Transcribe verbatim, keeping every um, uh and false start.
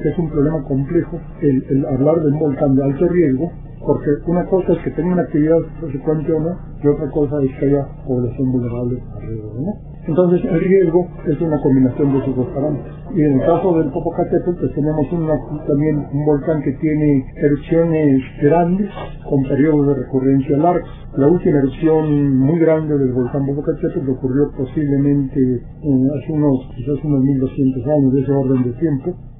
que es un problema complejo el, el hablar de un volcán de alto riesgo, porque una cosa es que tenga una actividad frecuente o no, y otra cosa es que haya población vulnerable alrededor, ¿no? Entonces el riesgo es una combinación de esos dos parámetros. Y en el caso del Popocatépetl, pues tenemos una, también un volcán que tiene erupciones grandes con periodos de recurrencia largos. La última erupción muy grande del volcán Popocatépetl ocurrió posiblemente eh, hace unos, quizás unos mil doscientos años, de ese orden de tiempo,